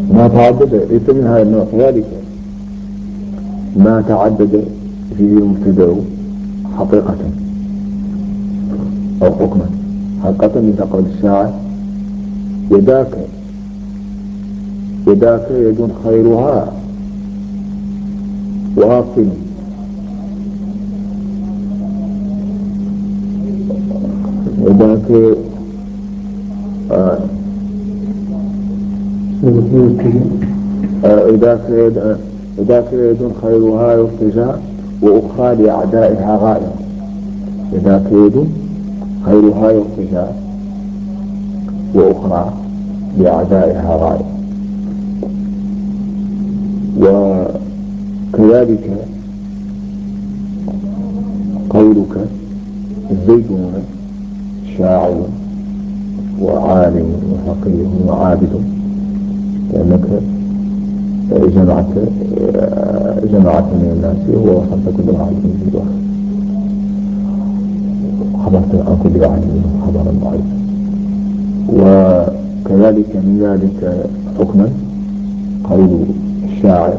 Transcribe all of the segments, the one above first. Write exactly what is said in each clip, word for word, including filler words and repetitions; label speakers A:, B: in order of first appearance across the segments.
A: ما تعدد ليس من هذا النوع ذلك ما تعدد فيه المبتدأ حقيقة أو حكما. حقيقة مثل قول الشاعر يداك يداك يد خيرها واصل يداك آه يداك يداك يد خيرها يرتجى وأخرى لأعدائها غائر. يداك يد خيرها يرتجى وأخرى لأعدائها غائر. وكذلك قولك زيدون شاعر وعالم وفقيه وعابد لأنك جمعت جمعت من الناس ووصلت كل واحد منهم بالوصف وخبرت عن كل واحد منهم خبرا ضعيفا. وكذلك من ذلك حكما قول الشاعر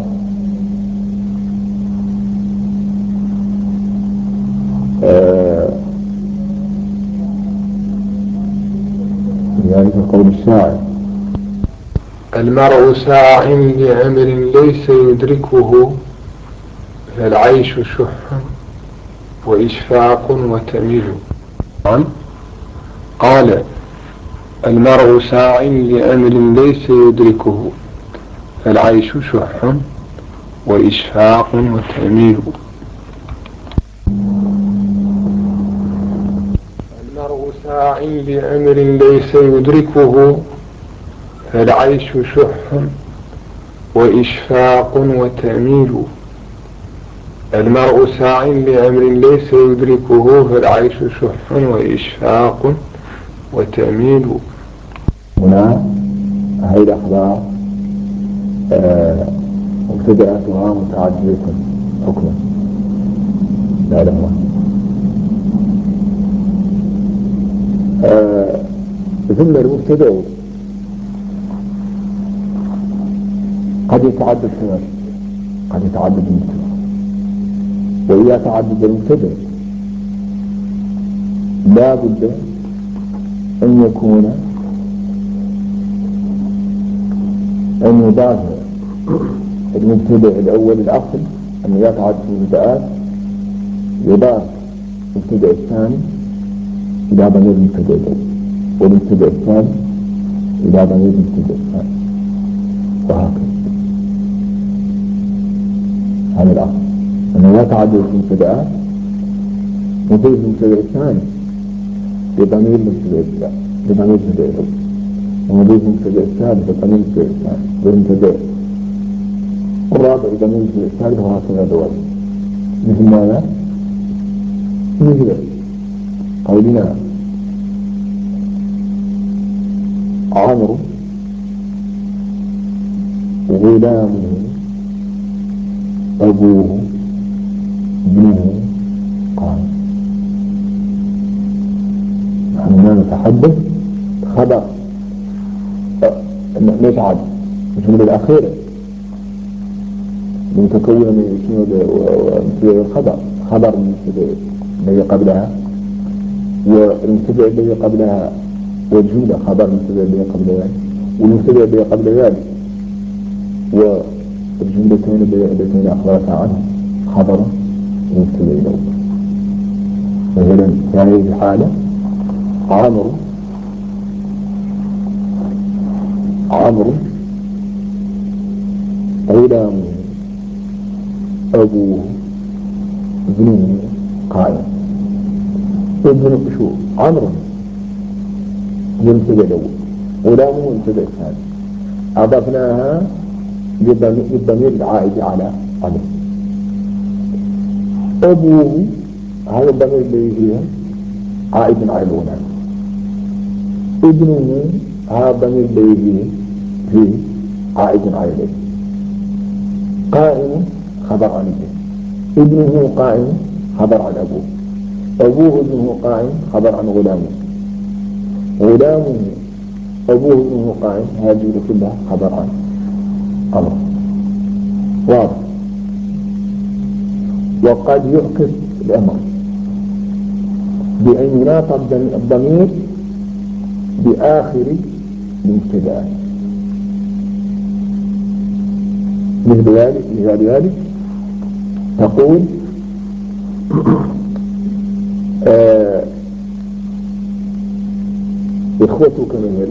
A: من ذلك قول الشاعر
B: المرء ساع لأمر ليس يدركه فالعيش شح وإشفاق وتميل. قال المرء ساع لأمر ليس يدركه فالعيش شح وإشفاق وتميل. المرء ساع لأمر ليس يدركه فالعيش شح وإشفاق وتميل. المرء ساع لأمر ليس يدركه فالعيش شح وإشفاق وتميل.
A: هنا هذه الأخبار مبتدأتها متعددة حكما لا لهما. ثم المبتدأ قد يتعدد كما قد يتعدد المبتدأ. وإذا تعدد المبتدأ لا بد أن يكون أن يضاف المبتدأ الأول الأصل أن إذا تعدد المبتدأات يضاف المبتدأ الثاني إلى ضمير المبتدأ الأول والمبتدأ الثاني إلى ضمير المبتدأ الثاني وهكذا. هذا الأصل أن إذا تعدد المبتدأات نضيف المبتدأ الثاني لضمير المبتدأ الثاني لضمير المبتدأ الأول ونضيف المبتدأ الثالث لضمير المبتدأ الثاني والمبتدأ الرابع لضمير المبتدأ الثالث وهكذا دوام. مثل ماذا؟ مثل قولنا عمرو غلامه أبوه ابنه قائم. نحن نتحدث خبر نجعل الجملة الأخيرة متكونة من اسم الخبر خبر المبتدأ الذي قبلها والمبتدأ الذي قبلها والجملة خبر المبتدأ الذي قبلها والمبتدأ الذي قبل ذلك والجملتين اللتين أخبرتا عنه خبر المبتدأ الأول. مثلا في هذه الحالة عمرو عمرو غلامه أبوه ابنه قائم. ابنه شو عمرو هي المبتدأ الأول غلامه المبتدأ الثاني أضفناها للضمير العائد على عمرو. أبوه هذا الضمير الذي فيها عائد على الغلام. ابنه هذا الضمير الذي فيه فيه عائد على الابن. قائم خبر عن ابنه ابنه قائم خبر عن أبوه أبوه ابنه قائم خبر عن غلامه غلامه أبوه ابنه قائم. هذه كلها خبر عنه أمر واضح. وقد يعكس الأمر بأن يناط الضمير بآخر المبتدأات. مثل ذلك مثال ذلك تقول آه إخوتك مثلا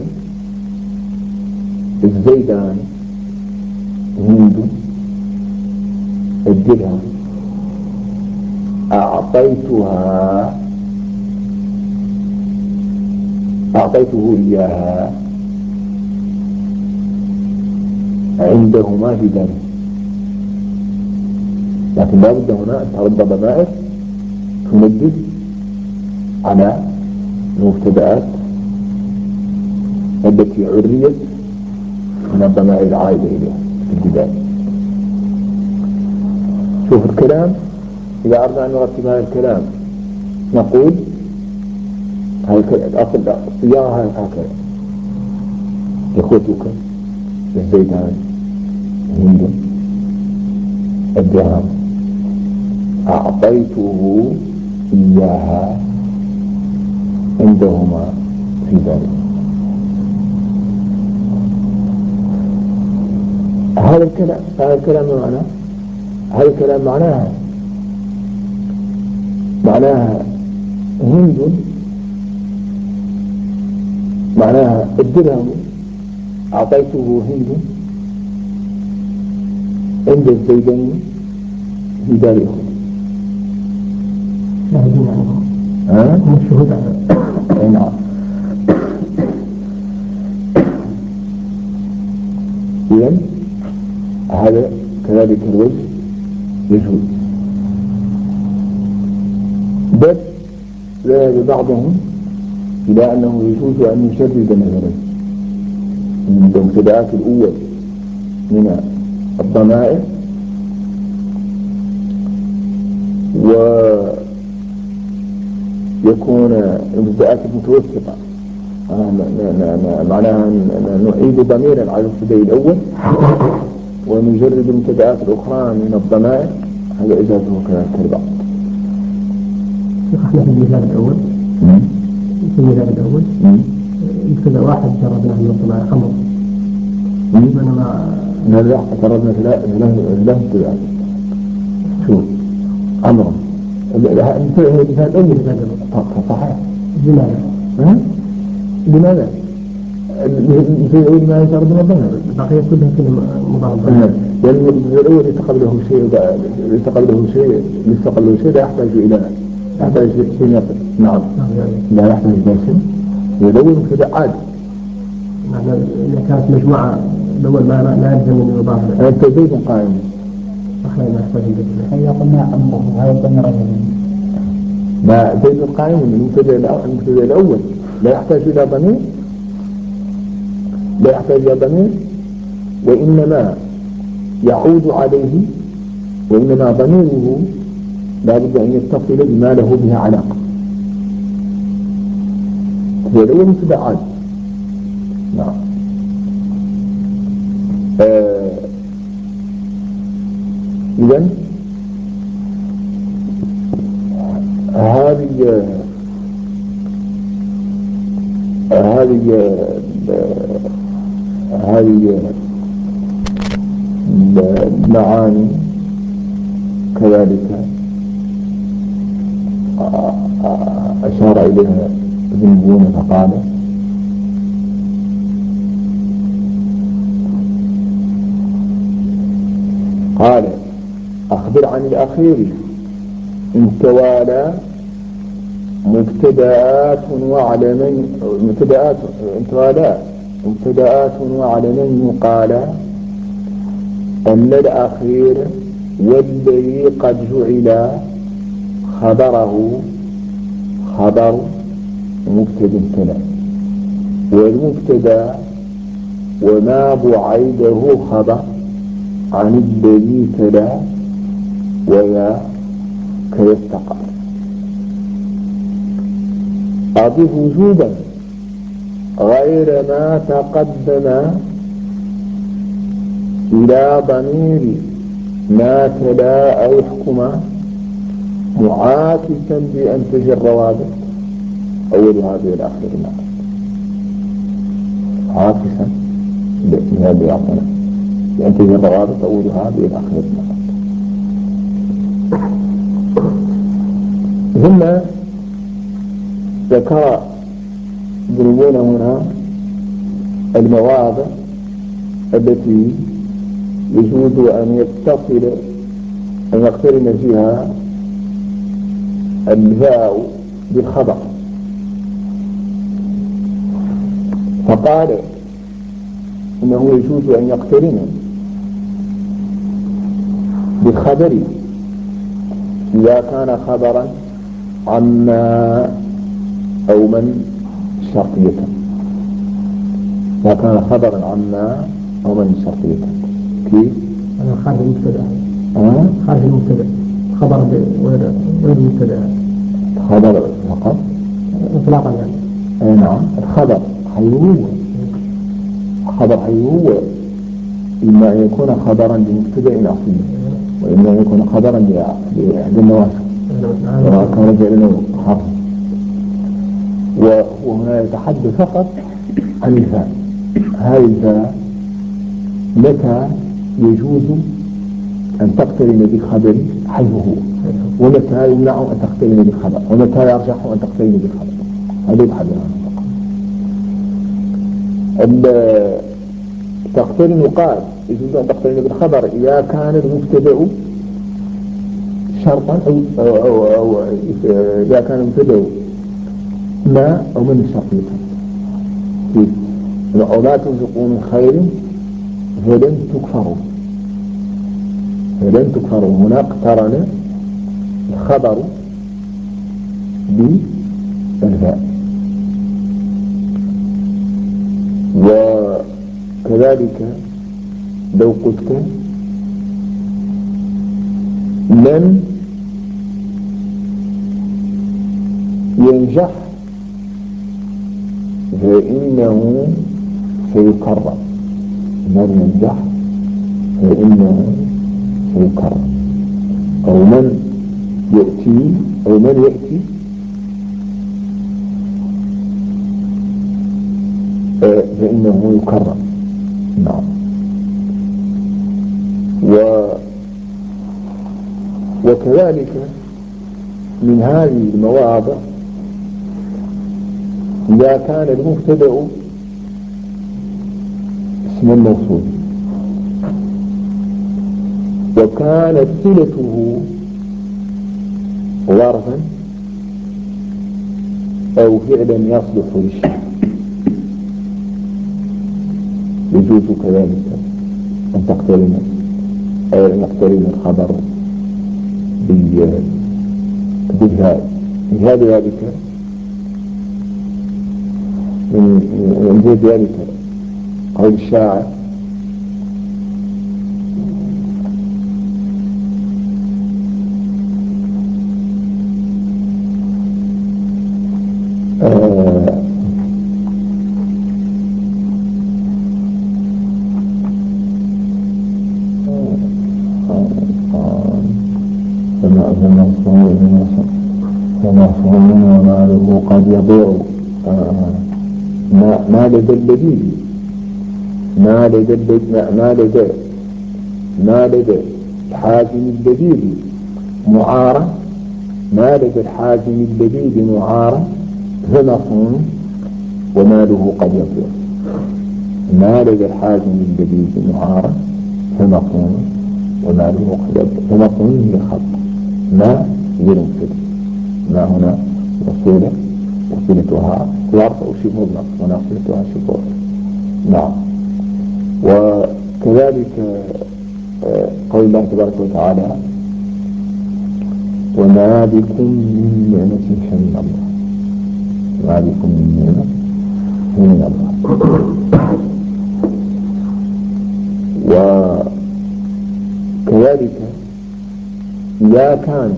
A: الزيدان هند الدرهم أعطيتها أعطيته إياها عندهما في داره. لكن لا بد هنا أن ترد ضمائر تنبه على المبتدأات التي عريت من الضمائر العائدة إليها في البداية. شوف الكلام، إذا أردنا أن نرتب هذا الكلام نقول الأصل الصياغة هكذا: إخوتك الزيدان هند الدرهم أعطيته إياها عندهما في ذلك. هذا الكلام هذا الكلام معناه هذا الكلام معناها معناها هند معناها الدرهم أعطيته هند عند الزيدين في دار أخرى.
C: شاهدين عنهم
A: ها؟
C: هم الشهود على
A: أي نعم. إذن هذا كذلك الوجه يجوز، بل ذهب بعضهم إلى أنه يجوز أن يشدد مثلا من المبتدأات الأول من الضمائر ويكون المبتدأات المتوسطة معناها نعيد ضميرا على المبتدأ الأول ونجرد المبتدأات الأخرى من الضمائر. هذا إجازه كذلك البعض.
C: احنا في المثال الأول في المثال الأول مبتدأ واحد جربناه من الضمائر أمر بينما
A: لا لا جربنا ثلاث ابتداءات. شوف أمر المثال الأول صحيح.
C: لماذا؟
A: ها؟ لماذا؟ المثال الأول ما يجرب من الضمائر
C: البقية كلها كلها مضاربة.
A: لأن المثال الأول يتقبله شيء يتقبله شيء يستقبله شيء لا يحتاج إلى يحتاج شيء يقل. نعم لا يحتاج إلى شيء. والأول مبتدأ عادي.
C: نحن إذا كانت مجموعة الأول ما ما يلزم من يضاف.
A: أنت زيد قائم.
C: احنا ما نحتاج إلى.
D: هيا قلنا أمره هذا الضمير
A: ما زيد القائم من المبتدأ الأول لا يحتاج إلى ضمير لا يحتاج إلى ضمير وإنما يعود عليه وإنما ضميره لا بد أن يتصل بما له به علاقة. هو الأول مبتدأ عادي. نعم. آه إذن هذه هذه هذه المعاني كذلك أشار إليها ابن بونة فقال قال أخبر عن الأخير إن توالى مبتدآت وعلمين مبتدآت إن توالى مبتدآت وعلمين يقال أن الأخير والذي قد جعل خبره خبر مبتدأ كلام والمبتدأ وما بعيده خبر عن الذي تلا ويا كيستقر. أضف وجوبا غير ما تقدم إلى ضمير ما تلا أو يحكم معاكسا بأنتج الروابط أولها بالآخر نقل عاكسا بهذا يعطينا بأنتج الروابط أولها بالآخر نقل. ثم ذكر ضربون هنا المواضع التي يجوز أن يتصل أن يقترن فيها الهاء بالخبر. فقال إنه يجوز أن يقترن بالخبر إذا كان خبرا عما أو من شرطية، إذا كان خبرا عما أو من شرطية. كيف؟
C: أنا خارج المبتدأ.
A: أه؟
C: خارج المبتدأ خبر غير غير المبتدأ.
A: خبر فقط
C: إطلاقا يعني.
A: أي نعم. الخبر حيوه خبر حيوه إما أن يكون خبرا لمبتدأ أصلي وإما أن يكون خبرا لأحد النواسخ سواء كان جعلنا حرف. وهنا يتحدث فقط عن الفاء. هذه الفاء متى يجوز أن تقترن بالخبر حيث هو، ومتى يمنع أن تقترن بالخبر، ومتى يرجح أن تقترن بالخبر. هذا يتحدث عنه فقط. تقترن قال يجوز أن تقترن بالخبر إذا كان المبتدأ شرطا أو, أو, أو, أو إذا كان المبتدأ ما أو من الشرطية. وما تنفقوا من خير فلن تكفروا فلن تكفروا. هنا اقترن الخبر بالفاء. وكذلك لو قلت من ينجح فإنه سيكرر، من ينجح فإنه سيكرر، أو من يأتي أو من يأتي فإنه يكرر. نعم. و وكذلك من هذه المواضع إذا كان المبتدأ اسم الموصول وكانت صلته ظرفا أو فعلا يصلح للشيء يجوز كذلك أن تقترن أو أن يقترن الخبر بالهاء. مثال ذلك من مثال ذلك قول الشاعر آه فمفهوم وماله قد يضيع. ما لدى اللذيذ ما لدى ما لدى ما لدى الحاكم اللذيذ معارة ما لدى الحاكم اللذيذ معارة فمفهوم وماله قد يضيع. ما لدى الحاكم اللذيذ معارة فمفهوم وماله قد يضيع. فمفهوم هي خط ما غير مبتدأ. ما هنا وصولة وصولتها ظرف أو شيء مطلق وناصلتها شيء ظرف. نعم. وكذلك قول الله تبارك وتعالى وما بكم من نعمة فمن الله. وما بكم من نعمة فمن الله. وكذلك إذا كان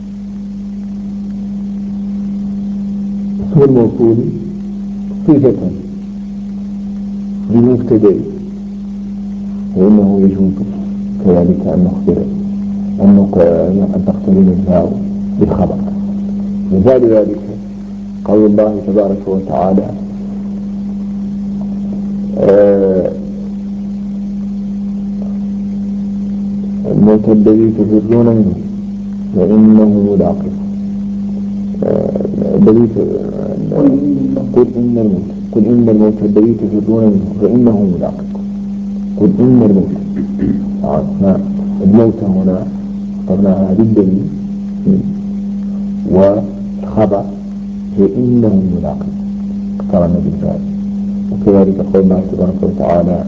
A: اسم الموصول صفة للمبتدأ فإنه يجوز كذلك أن نخبر أن تقترن الفاء بالخبر. مثال ذلك قول الله تبارك وتعالى آه الموت الذي تفرون منه فإنه ملاقيكم. الذي قل إن الموت قل إن الموت الذي تفرون منه فإنه ملاقيكم. قل إن الموت آه. الموت هنا اخترناها للدليل والخبر فإنه ملاقيكم اقترن بالفعل. وكذلك قول الله تبارك وتعالى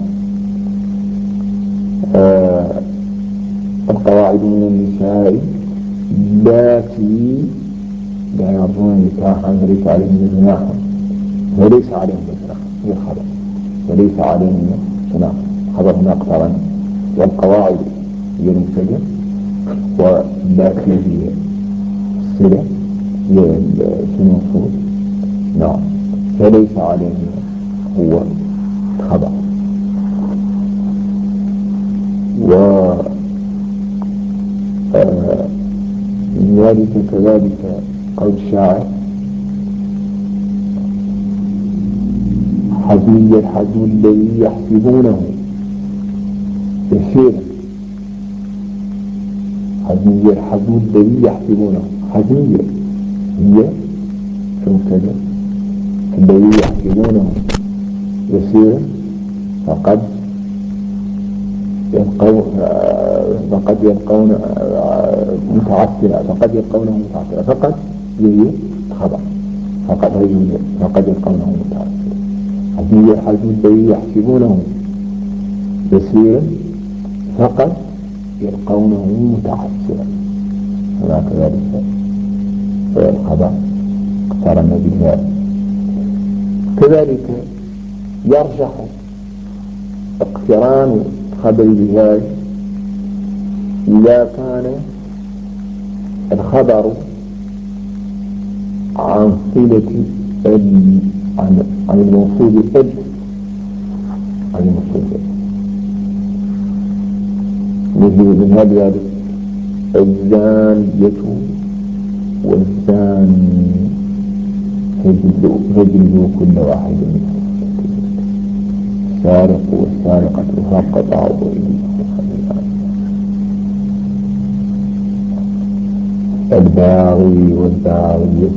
A: آه القواعد من النساء اللاتي لا يرجون نكاحا فليس عليهن جناح وليس عليهن جناح هي الخبر وليس عليهن جناح خبر هنا اقترن. والقواعد هي المبتدأ واللاتي هي الصلة هي الموصول. نعم فليس عليهن هو الخبر. و آه ذلك كذلك قول الشاعر حزمي الحزم الذي يحسبونه يسيرا. حزمي الحزم الذي يحسبونه حزمية هي المبتدأ الذي يحسبونه يسيرا فقد يلقون فقد يلقون متعسرا فقد يلقونه متعسرا فقد هي خبر فقد هي فقد يلقونه متعسرا. هذه الحزم الذي يحسبونه يسيرا فقد يلقونه متعسرا. هناك ذلك الخبر اقترن بالفعل. كذلك يرجح اقتران خبر بهذا إذا كان الخبر عن صلة عن عن الموصول ال عن الموصول مثل من هذا الزانية والزاني فجلدوا كل واحد منهم السارق والسارقة فقطعوا أيديهم الباغي والباغية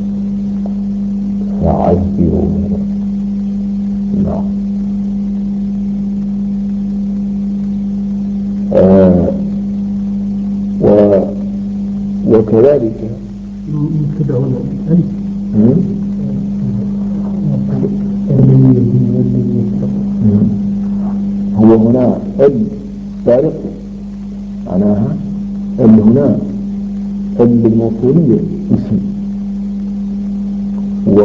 A: فعذروا. نعم آه و وكذلك
C: مبتدأ هنا
A: هو هنا السارق معناها ال هنا ال الموصولية اسم و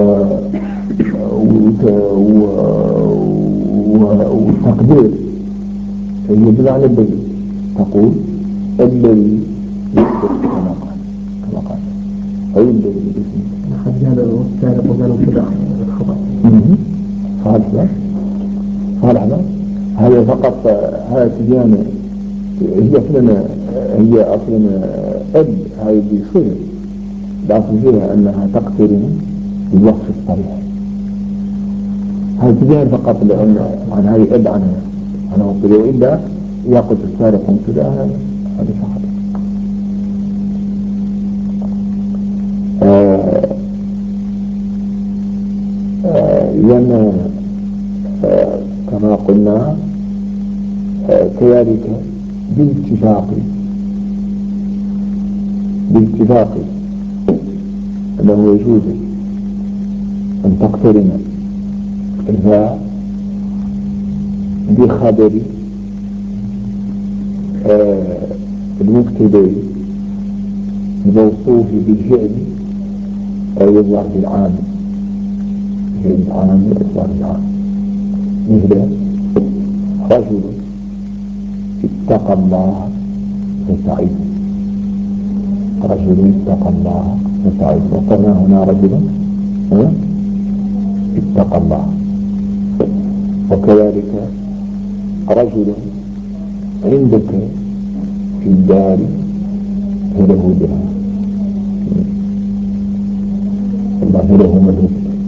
A: وتقدير هي بمعنى الذي تقول الذي كما قال كما قال أي الذي اسم
C: قالوا السارق وقالوا كذا الخبر
A: صالح لا صالح لا هذا فقط هذا تبيان هي أصلا هي أصلا ال هاي بصيغة الأصل فيها أنها تقترن بالوصف الصريح. هذا تبيان فقط لأن عن هاي ال عنها أنا أقول وإلا يأخذ السارق مبتدأ هذا فقط. لأن كما قلنا كذلك باتفاق باتفاق أنه يجوز أن تقترن الفاء بخبر المبتدأ الموصوف بالفعل أو يظهر بالعام فعل العام يظهر بالعام مثل رجل اتقى الله فسعيد رجل اتقى الله فسعيد وقلنا هنا رجل اتقى الله. وكذلك رجل عندك في الدار فله بها الله فله ملك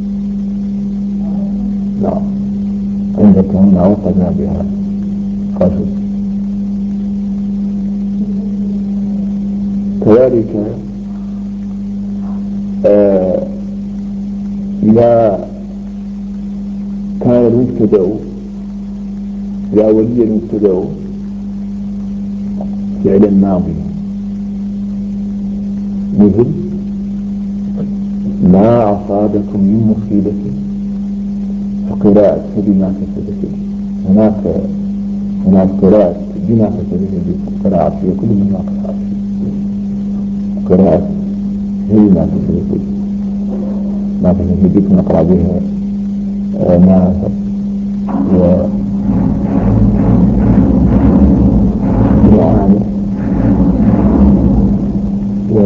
A: نعم عندك هنا وقنا بها رجل كذلك آه إذا كان المبتدأ إذا ولي المبتدأ فعلا ماضيا مثل ما أصابكم من مصيبة فقراءة بما كسبت يديكم هناك هناك قراءة بما كسبت يديكم قراءة في كل من ما قراءة قراءة بما كسبت يديكم ما كسبت يديكم نقرأ بها ما و وعامل و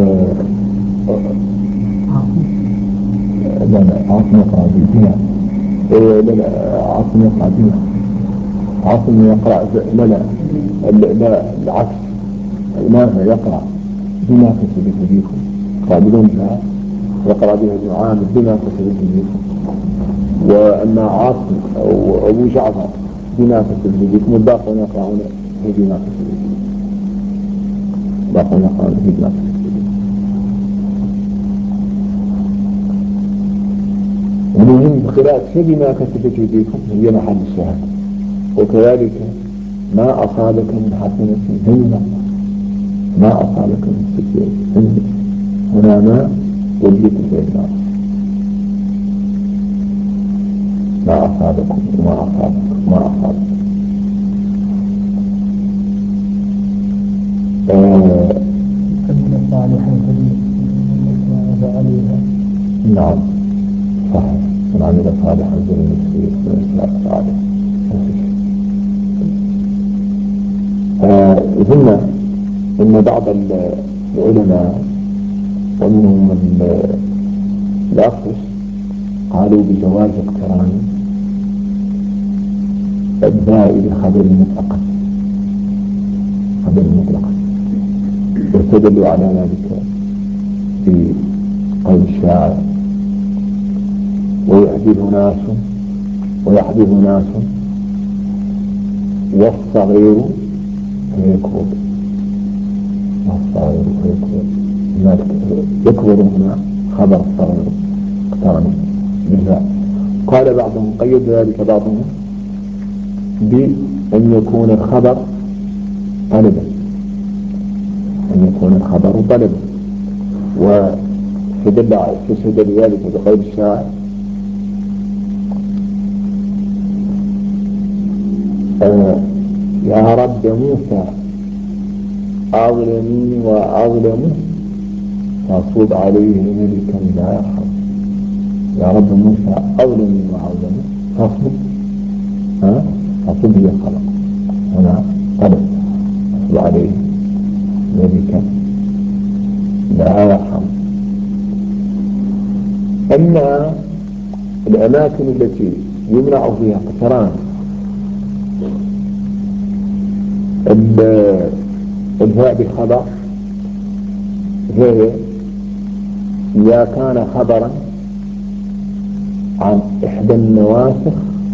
A: لا لا عاصم يقرأ بها لا لا عاصم يقرأ بها عاصم يقرأ لا لا لا العكس نافع يقرأ بما كسبت يديكم يقرأ بدون بها يقرأ بها ابن عامر بما كسبت يديكم وأما عاصم أو أبو جعفر بما كسبت يديكم والباقون يقرأون بما كسبت يديكم الباقون يقرأون بما كسبت يديكم ومهم قراءة بما كسبت يديكم هي محل الشهادة وكذلك ما أصابك من حسنة فمن ما أصابك من سيئة هنا ما وليت في النار ما أصابكم وما أصابك ما أصابك
D: كلمة صالحة عليها
A: نعم صحيح من عمل صالحا فلنفسه ومن صالح ثم إن بعض العلماء ومنهم الأخص قالوا بجواز اقتران الباء بخبر مطلقا خبر مطلقا واستدلوا على ذلك بقول الشاعر ويحدث ناس ويحدث ناس والصغير فيكبر والصغير فيكبر يكبر هنا خبر الصغير اقترن بالفاء قال بعضهم قيد ذلك بعضهم بأن يكون الخبر طلبا أن يكون الخبر طلبا واستدل ذلك بقول الشاعر آه يا رب موسى أظلمي وأظلمه فاصب عليه ملكا لا يرحم يا رب موسى أظلمي وأظلمه فاصب ها فاصب هي الخلق هنا طلب فاصب عليه ملكا لا يرحم. أما الأماكن التي يمنع فيها اقتران الفاء بالخبر فهي إذا كان خبرا عن إحدى النواسخ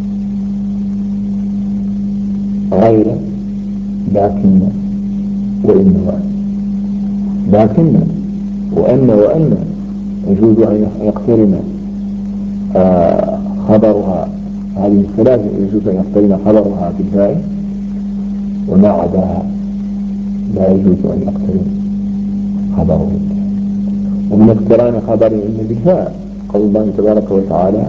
A: غير لكن وإن لكن وأن وأن يجوز أن يقترن آه خبرها هذه الثلاثة يجوز أن يقترن خبرها بالفاء وما عداها لا يجوز أن يقترن خبره بالفاء. ومن اقتران خبر إن بالفاء قول الله تبارك وتعالى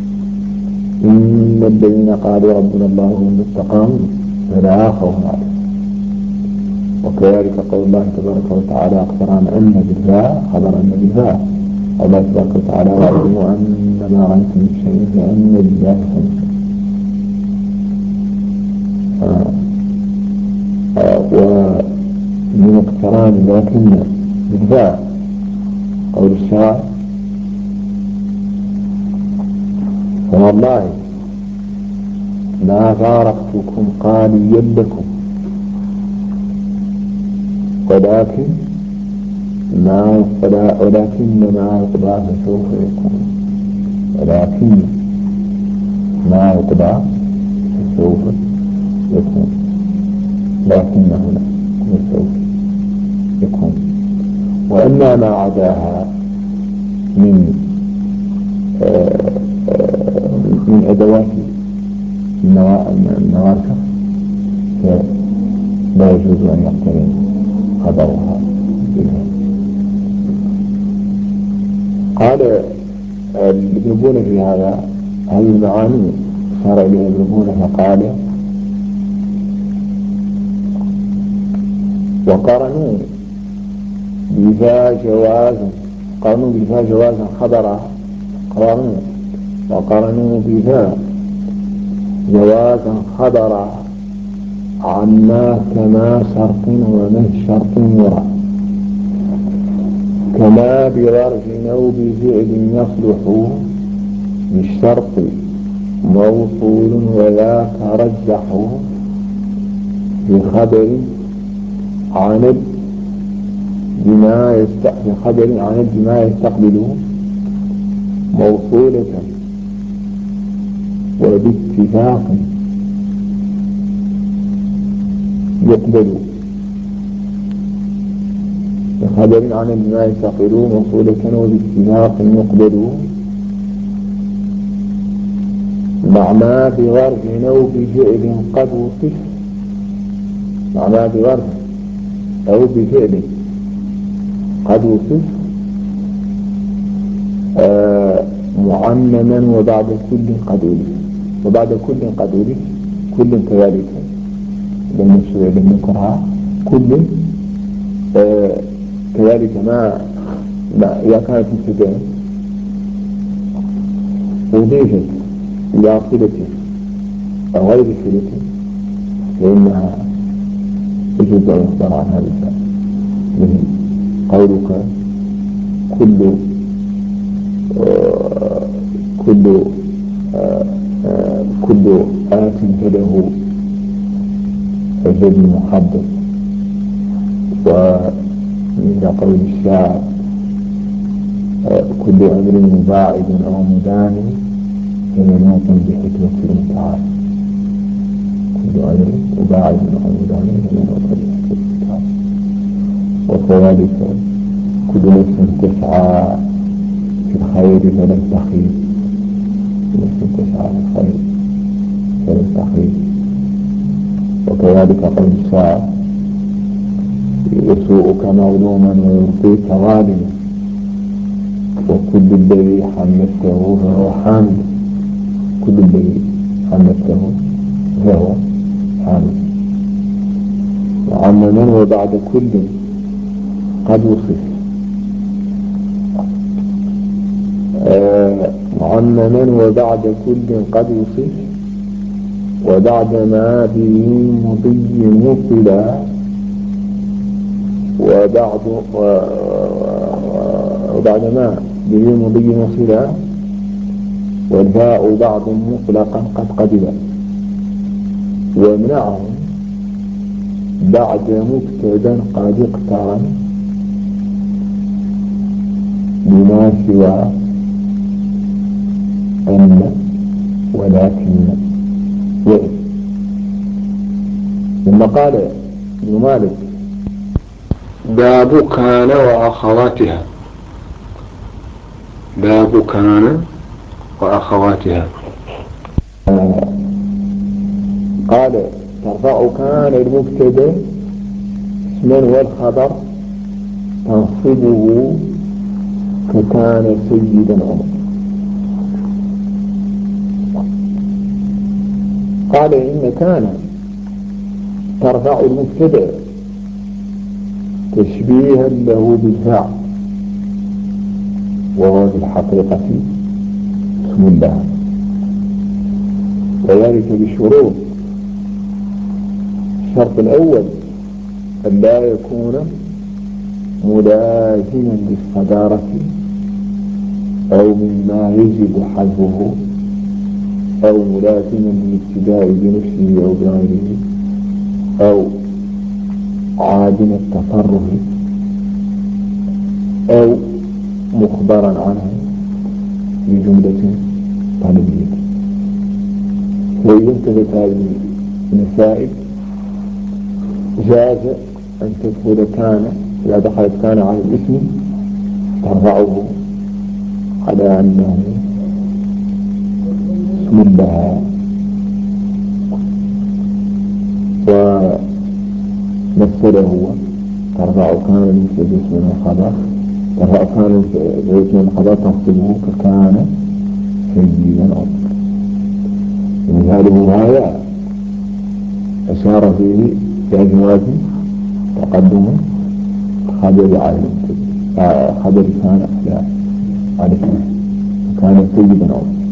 A: إن الذين قالوا ربنا الله هم استقاموا فلا خوف عليهم. وكذلك قول الله تبارك وتعالى اقتران أن بالفاء خبر أن بالفاء الله تبارك وتعالى واعلموا أن ما غنمتم من شيء فأن لله خمسه. آه. آه. ومن اقتران لكن بالفاء قول الشاعر فوالله ما فارقتكم قاليا لكم ولكن ما يقضى ولكن ما يقضى فسوف يكون ولكن ما يقضى فسوف يكون لكن هنا فسوف يكون. وأما ما عداها من آآ آآ من أدوات النواسخ فلا يجوز أن يقترن خبرها بها. قال ابن بونة في هذا هذه المعاني صار إليها ابن بونة فقال وقارنوا بذا جوازا قارنوا بذا جوازا خبرها قارنوا وقارنوا بذا جوازا خبر عما كما شرط ومن شرط يرى كما بظرف أو بفعل يصلح بالشرط موصول ولا ترجح بخبر عن بما يستقبل خبر عن بما يستقبله موصولة وباتفاق يقبل بخبر عن بما يستقبله موصولة وباتفاق يقبل مع ما بظرف أو بفعل قد وصف مع ما بظرف أو بفعل قد وصف آه معمما وبعد كل قد ألف وبعد كل قد ألف كل كذلك لم نشرع لم نكرها كل آه كذلك ما إذا كانت مبتدأ أضيفت إلى صلته أو غير صلته فإنها يجوز أن يخبر عن هذا الفعل مثل قولك كل آه كل آه آه كل آت فله الذي محضر ومثل قول الشاعر آه كل أمر مباعد أو مدان فمنوط بحكمة المتعال كل أمر مباعد أو مدان فمنوط بحكمة المتعال. وكذلك كل نفس تسعى في الخير فلن تخيب نفس تسعى في الخير فلن تخيب. وكذلك قول الشاعر يسوءك مظلوما ويرضيك ظالما وكل الذي حمدته فهو حامد كل الذي حمدته فهو حامد. وعمما وبعد كل قد وصف آه معمما وبعد كل قد وصف وبعد ما به مضي مطلا وبعد وبعد ما به مضي مطلا والباء بعض مطلقا قد قبل ومنعهم بعد مبتدا قد اقترن بما سوى أن ولكن وإن. ثم قال ابن مالك
B: باب كان وأخواتها باب كان وأخواتها
A: آه قال ترفع كان المبتدا اسما والخبر تنصبه ككان سيدا عمر. قال إن كان ترفع المبتدا تشبيها له بالفعل وهو في الحقيقة اسم الله وذلك بشروط. الشرط الأول أن لا يكون ملازما للصدارة أو مما يجب حذفه أو ملازما للابتداء بنفسه أو بغيره أو عادم التصرف أو مخبرا عنه بجملة طلبية. وإذا انتبهت هذه المسائل جاز أن تدخل كان، إذا دخلت كان على الاسم ترفعه على أنه اسم لها، ومثله هو ترفع كان باسم الخبر، ترفع كان باسم الخبر تنصبه ككان سيدا أو مثاله هذا أشار فيه بأجواز تقدم خبر على خبر كان على على كان سيدا أو